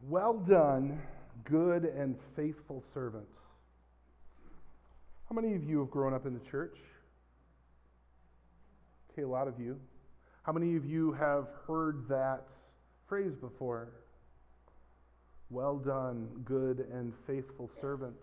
Well done, good and faithful servant. How many of you have grown up in the church? Okay, a lot of you. How many of you have heard that phrase before? Well done, good and faithful servant.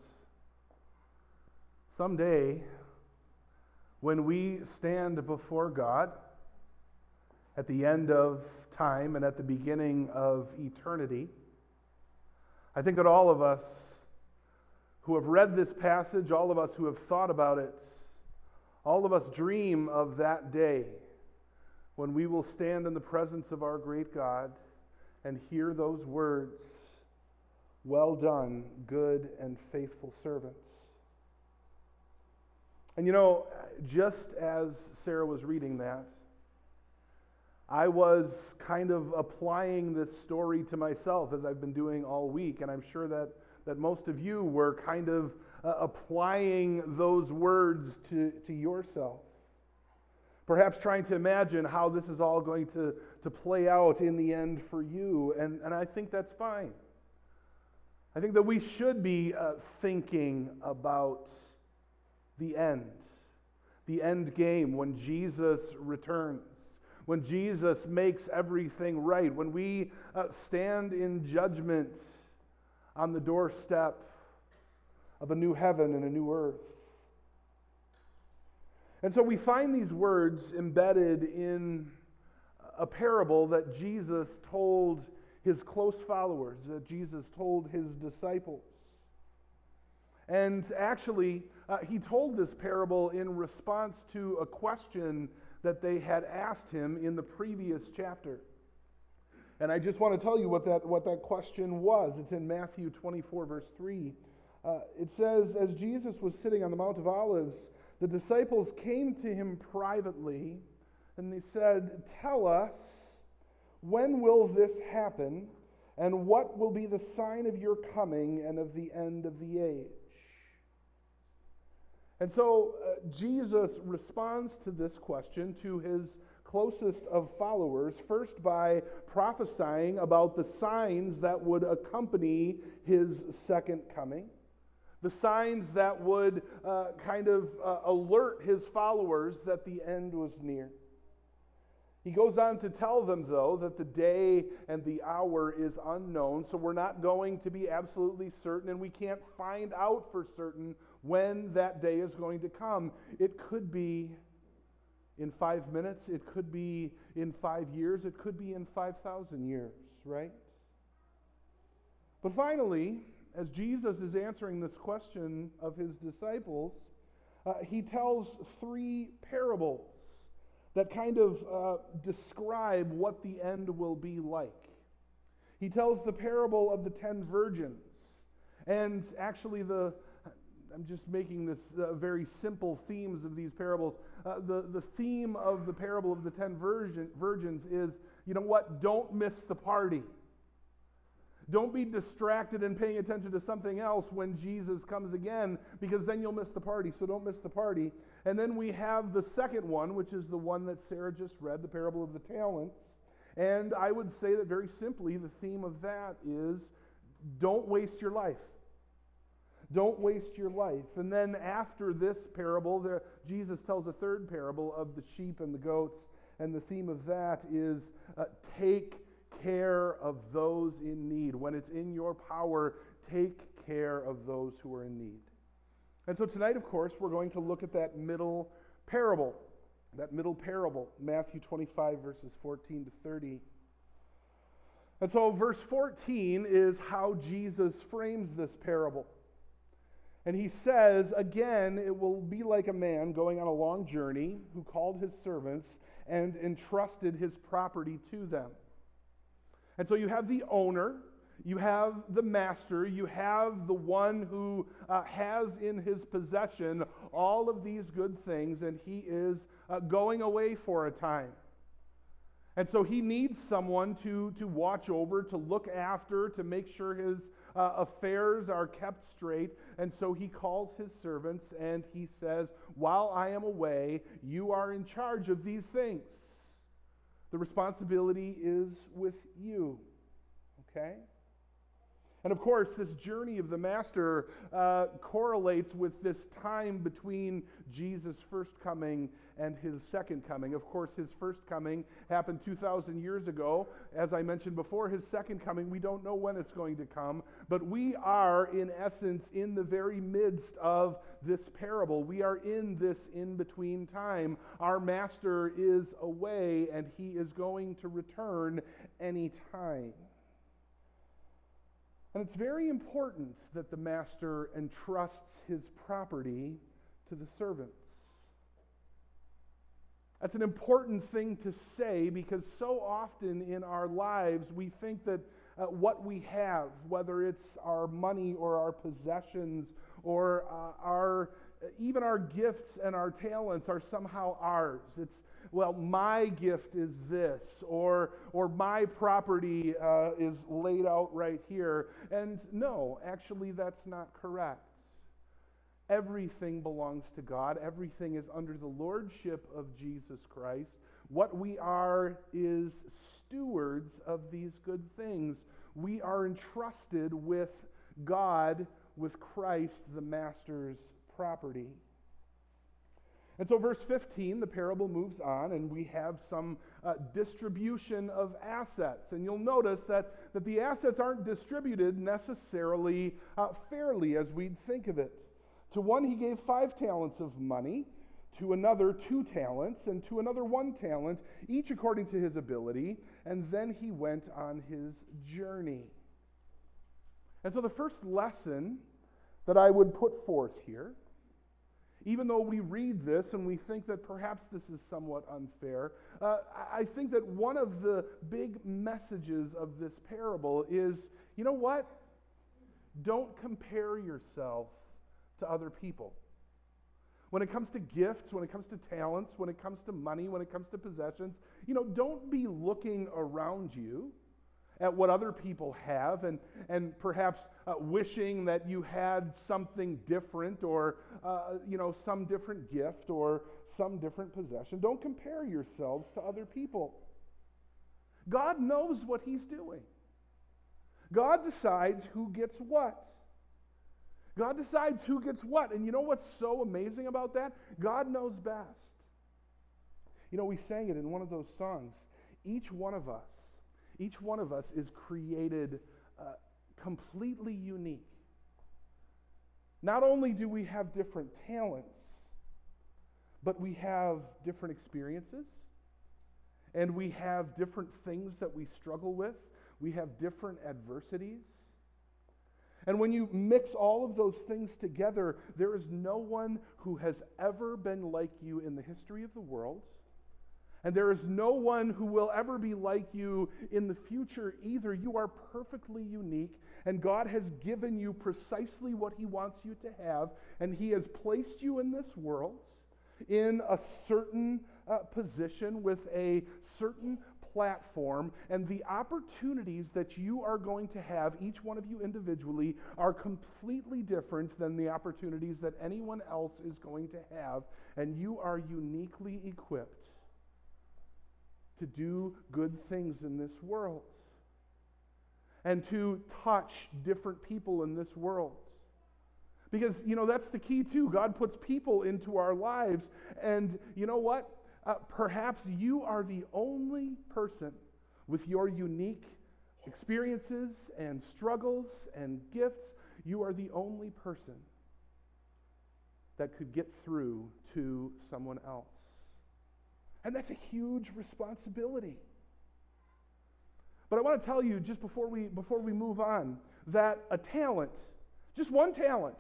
Someday, when we stand before God at the end of time and at the beginning of eternity, I think that all of us who have read this passage, all of us who have thought about it, all of us dream of that day when we will stand in the presence of our great God and hear those words, well done, good and faithful servants. And you know, just as Sarah was reading that, I was kind of applying this story to myself as I've been doing all week, and I'm sure that most of you were kind of applying those words to yourself. Perhaps trying to imagine how this is all going to play out in the end for you, and I think that's fine. I think that we should be thinking about the end game when Jesus returns. When Jesus makes everything right, when we stand in judgment on the doorstep of a new heaven and a new earth. And so we find these words embedded in a parable that Jesus told his close followers, that Jesus told his disciples. And actually, he told this parable in response to a question that they had asked him in the previous chapter. And I just want to tell you what that question was. It's in Matthew 24, verse 3. It says, as Jesus was sitting on the Mount of Olives, the disciples came to him privately, and they said, tell us, when will this happen, and what will be the sign of your coming and of the end of the age? And so Jesus responds to this question to his closest of followers, first by prophesying about the signs that would accompany his second coming, the signs that would alert his followers that the end was near. He goes on to tell them, though, that the day and the hour is unknown, so we're not going to be absolutely certain, and we can't find out for certain when that day is going to come. It could be in 5 minutes, it could be in 5 years, it could be in 5,000 years, right? But finally, as Jesus is answering this question of his disciples, he tells 3 parables that kind of describe what the end will be like. He tells the parable of the 10 virgins, and actually I'm just making this very simple themes of these parables. The theme of the parable of the 10 virgins is, you know what, don't miss the party. Don't be distracted and paying attention to something else when Jesus comes again, because then you'll miss the party, so don't miss the party. And then we have the second one, which is the one that Sarah just read, the parable of the talents. And I would say that very simply, the theme of that is, don't waste your life. Don't waste your life. And then after this parable, Jesus tells a third parable of the sheep and the goats, and the theme of that is take care of those in need. When it's in your power, take care of those who are in need. And so tonight, of course, we're going to look at that middle parable, Matthew 25, verses 14 to 30. And so verse 14 is how Jesus frames this parable. And he says, again, it will be like a man going on a long journey who called his servants and entrusted his property to them. And so you have the owner, you have the master, you have the one who has in his possession all of these good things, and he is going away for a time. And so he needs someone to watch over, to look after, to make sure his affairs are kept straight. And so he calls his servants and he says, while I am away, you are in charge of these things. The responsibility is with you. Okay? And of course, this journey of the Master correlates with this time between Jesus' first coming and his second coming. Of course, his first coming happened 2,000 years ago. As I mentioned before, his second coming, we don't know when it's going to come, but we are, in essence, in the very midst of this parable. We are in this in-between time. Our Master is away, and he is going to return any time. And it's very important that the Master entrusts his property to the servants. That's an important thing to say because so often in our lives we think that what we have, whether it's our money or our possessions or even our gifts and our talents, are somehow ours. It's, well, my gift is this, or my property is laid out right here. And no, actually that's not correct. Everything belongs to God. Everything is under the lordship of Jesus Christ. What we are is stewards of these good things. We are entrusted with God, with Christ, the Master's property. And so verse 15, the parable moves on, and we have some distribution of assets. And you'll notice that the assets aren't distributed necessarily fairly as we'd think of it. To one he gave 5 talents of money, to another 2 talents, and to another 1 talent, each according to his ability, and then he went on his journey. And so the first lesson that I would put forth here, even though we read this and we think that perhaps this is somewhat unfair, I think that one of the big messages of this parable is, you know what? Don't compare yourself to other people. When it comes to gifts, when it comes to talents, when it comes to money, when it comes to possessions, don't be looking around you at what other people have and perhaps wishing that you had something different or some different gift or some different possession. Don't compare yourselves to other people. God knows what he's doing. God decides who gets what. God decides who gets what. And you know what's so amazing about that? God knows best. We sang it in one of those songs. Each one of us is created completely unique. Not only do we have different talents, but we have different experiences, and we have different things that we struggle with. We have different adversities. And when you mix all of those things together, there is no one who has ever been like you in the history of the world. And there is no one who will ever be like you in the future either. You are perfectly unique, and God has given you precisely what he wants you to have, and he has placed you in this world in a certain position with a certain platform, and the opportunities that you are going to have, each one of you individually, are completely different than the opportunities that anyone else is going to have, and you are uniquely equipped to do good things in this world and to touch different people in this world. Because, that's the key too. God puts people into our lives, and you know what? Perhaps you are the only person with your unique experiences and struggles and gifts. You are the only person that could get through to someone else. And that's a huge responsibility. But I want to tell you, just before we move on, that a talent, just one talent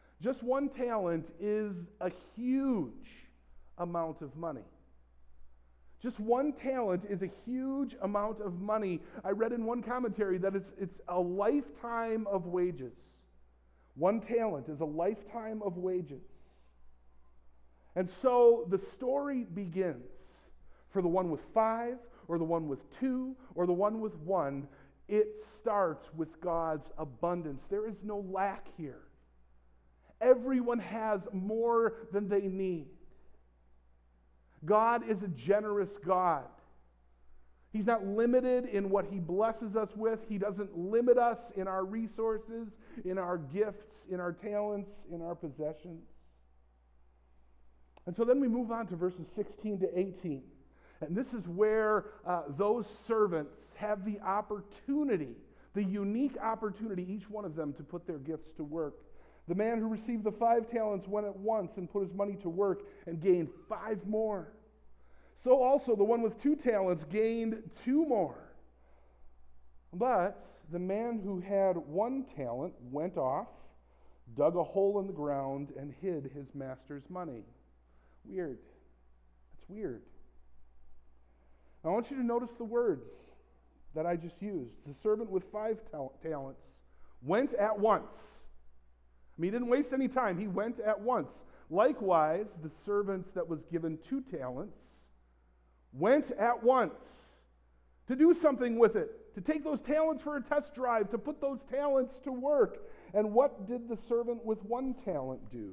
is a huge amount of money. Just one talent is a huge amount of money. I read in one commentary that it's a lifetime of wages. One talent is a lifetime of wages. And so the story begins for the one with 5, or the one with 2, or the one with 1. It starts with God's abundance. There is no lack here. Everyone has more than they need. God is a generous God. He's not limited in what he blesses us with. He doesn't limit us in our resources, in our gifts, in our talents, in our possessions. And so then we move on to verses 16 to 18. And this is where those servants have the opportunity, the unique opportunity, each one of them, to put their gifts to work. The man who received the 5 talents went at once and put his money to work and gained 5 more. So also the one with 2 talents gained 2 more. But the man who had 1 talent went off, dug a hole in the ground, and hid his master's money. Weird. That's weird. I want you to notice the words that I just used. The servant with 5 talents went at once. I mean, he didn't waste any time. He went at once. Likewise, the servant that was given 2 talents went at once to do something with it, to take those talents for a test drive, to put those talents to work. And what did the servant with 1 talent do?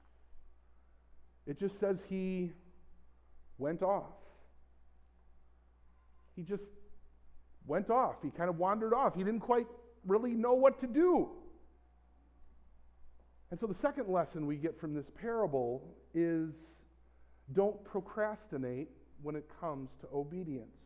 It just says he went off. He just went off. He kind of wandered off. He didn't quite really know what to do. And so the second lesson we get from this parable is don't procrastinate when it comes to obedience.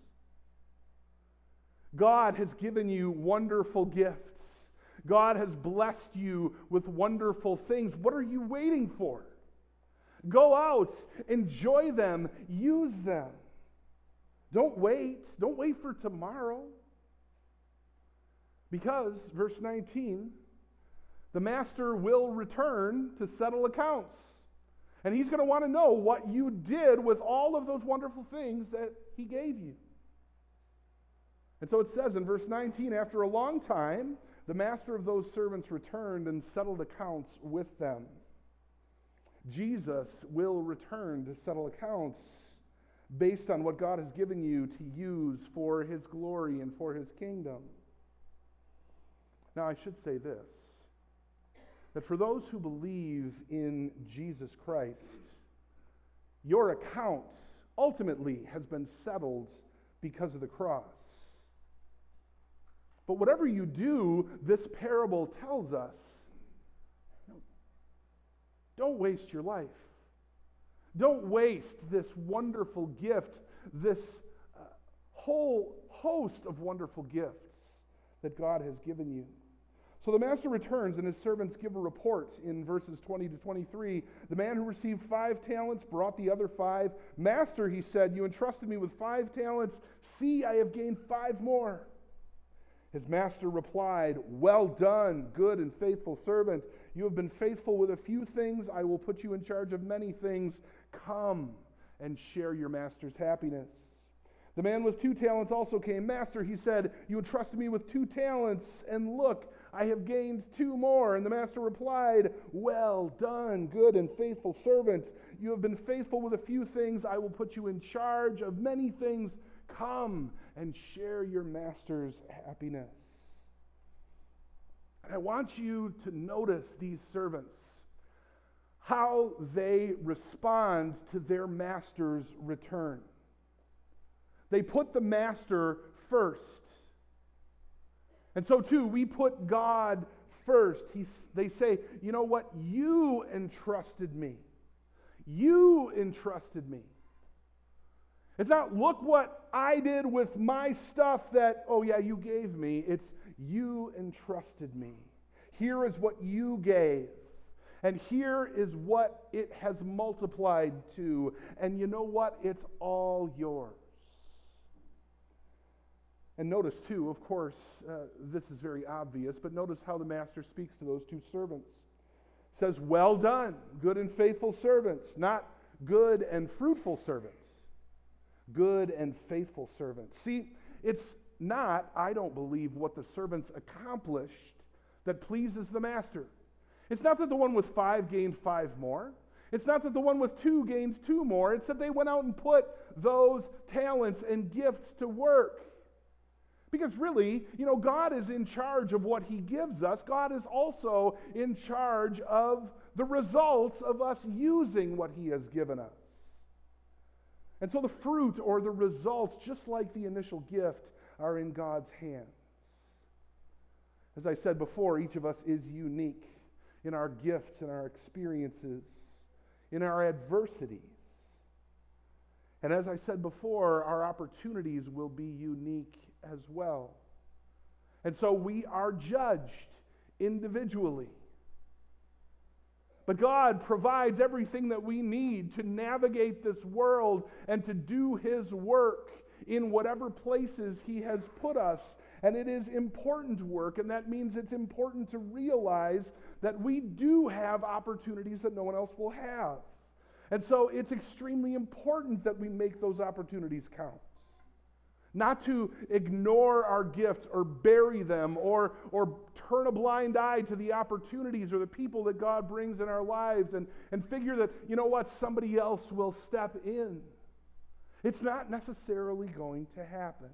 God has given you wonderful gifts. God has blessed you with wonderful things. What are you waiting for? Go out, enjoy them, use them. Don't wait. Don't wait for tomorrow. Because, verse 19, the master will return to settle accounts. And he's going to want to know what you did with all of those wonderful things that he gave you. And so it says in verse 19, after a long time, the master of those servants returned and settled accounts with them. Jesus will return to settle accounts based on what God has given you to use for his glory and for his kingdom. Now, I should say this, that for those who believe in Jesus Christ, your account ultimately has been settled because of the cross. But whatever you do, this parable tells us, don't waste your life. Don't waste this wonderful gift, this whole host of wonderful gifts that God has given you. So the master returns and his servants give a report in verses 20 to 23. The man who received 5 talents brought the other 5. Master, he said, you entrusted me with 5 talents. See, I have gained 5 more. His master replied, well done, good and faithful servant. You have been faithful with a few things. I will put you in charge of many things. Come and share your master's happiness. The man with 2 talents also came. Master, he said, you entrusted me with 2 talents, and look, I have gained 2 more. And the master replied, well done, good and faithful servant. You have been faithful with a few things. I will put you in charge of many things. Come and share your master's happiness. And I want you to notice these servants, how they respond to their master's return. They put the master first. And so too, we put God first. They say, you know what? You entrusted me. You entrusted me. It's not, look what I did with my stuff that, oh yeah, you gave me. It's, you entrusted me. Here is what you gave. And here is what it has multiplied to. And you know what? It's all yours. And notice too, of course, this is very obvious, but notice how the master speaks to those 2 servants. It says, well done, good and faithful servants, not good and fruitful servants. Good and faithful servants. See, it's not, I don't believe, what the servants accomplished that pleases the master. It's not that the one with 5 gained 5 more. It's not that the one with 2 gained 2 more. It's that they went out and put those talents and gifts to work. Because really, God is in charge of what he gives us. God is also in charge of the results of us using what he has given us. And so the fruit or the results, just like the initial gift, are in God's hands. As I said before, each of us is unique in our gifts and our experiences, in our adversities. And as I said before, our opportunities will be unique as well. And so we are judged individually. But God provides everything that we need to navigate this world and to do His work in whatever places He has put us. And it is important work, and that means it's important to realize that we do have opportunities that no one else will have. And so it's extremely important that we make those opportunities count. Not to ignore our gifts or bury them or turn a blind eye to the opportunities or the people that God brings in our lives and figure that, you know what, somebody else will step in. It's not necessarily going to happen.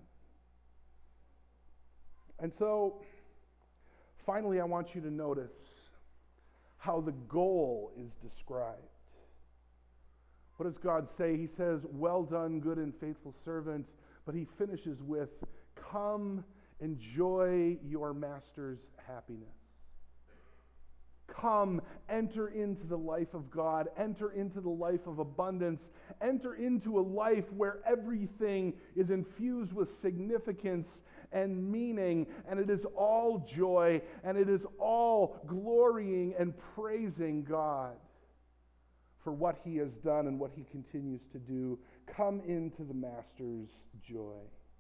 And so, finally, I want you to notice how the goal is described. What does God say? He says, "Well done, good and faithful servant," but He finishes with, "Come, enjoy your master's happiness." Come, enter into the life of God, enter into the life of abundance, enter into a life where everything is infused with significance and meaning, and it is all joy, and it is all glorying and praising God for what He has done and what He continues to do. Come into the Master's joy.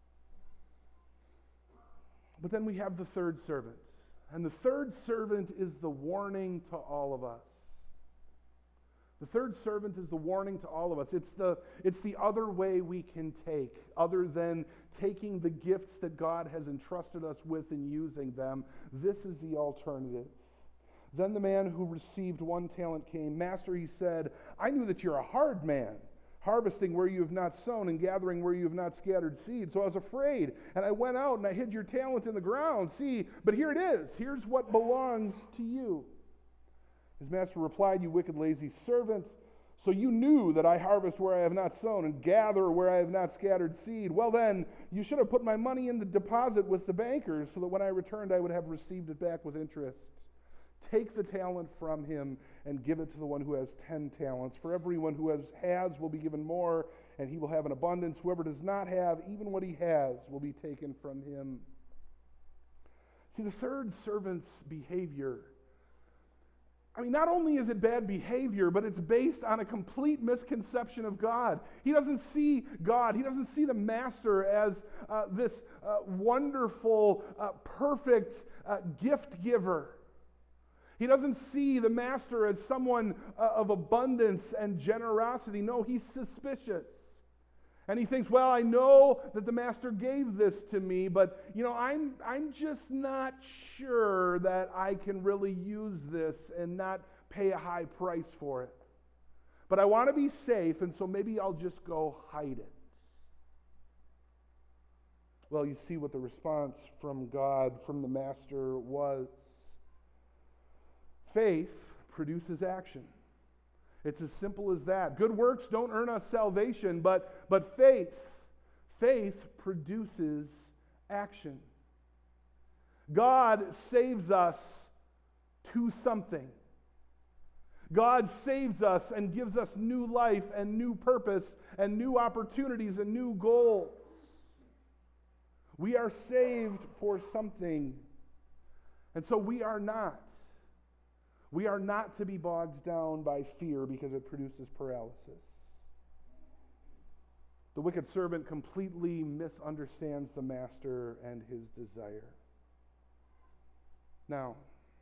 But then we have the third servant. And the third servant is the warning to all of us. The third servant is the warning to all of us. It's the other way we can take, other than taking the gifts that God has entrusted us with and using them. This is the alternative. Then the man who received 1 talent came. "Master," he said, "I knew that you're a hard man, harvesting where you have not sown and gathering where you have not scattered seed. So I was afraid, and I went out and I hid your talent in the ground. See, but here it is. Here's what belongs to you." His master replied, "You wicked, lazy servant. So you knew that I harvest where I have not sown and gather where I have not scattered seed. Well then, you should have put my money in the deposit with the bankers, so that when I returned I would have received it back with interest. Take the talent from him and give it to the one who has 10 talents. For everyone who has will be given more, and he will have an abundance. Whoever does not have, even what he has, will be taken from him." See, the third servant's behavior, not only is it bad behavior, but it's based on a complete misconception of God. He doesn't see God, he doesn't see the master as this wonderful, perfect gift giver. He doesn't see the master as someone of abundance and generosity. No, he's suspicious. And he thinks, well, I know that the master gave this to me, but I'm just not sure that I can really use this and not pay a high price for it. But I want to be safe, and so maybe I'll just go hide it. Well, you see what the response from God, from the master was. Faith produces action. It's as simple as that. Good works don't earn us salvation, but faith produces action. God saves us to something. God saves us and gives us new life and new purpose and new opportunities and new goals. We are saved for something. And so we are not. We are not to be bogged down by fear because it produces paralysis. The wicked servant completely misunderstands the master and his desire. Now,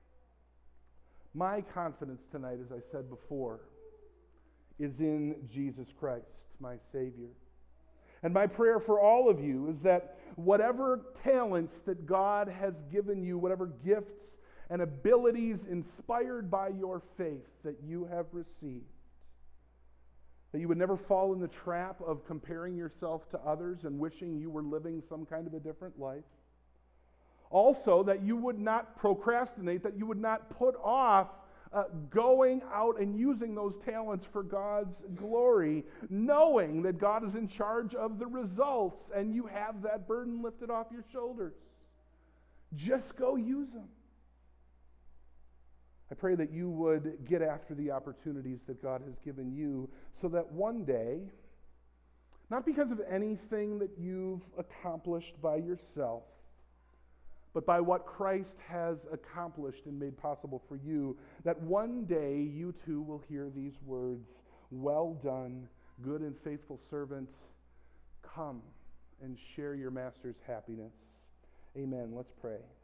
my confidence tonight, as I said before, is in Jesus Christ, my Savior. And my prayer for all of you is that whatever talents that God has given you, whatever gifts and abilities inspired by your faith that you have received, that you would never fall in the trap of comparing yourself to others and wishing you were living some kind of a different life. Also, that you would not procrastinate, that you would not put off going out and using those talents for God's glory, knowing that God is in charge of the results and you have that burden lifted off your shoulders. Just go use them. I pray that you would get after the opportunities that God has given you so that one day, not because of anything that you've accomplished by yourself, but by what Christ has accomplished and made possible for you, that one day you too will hear these words, "Well done, good and faithful servant. Come and share your master's happiness." Amen. Let's pray.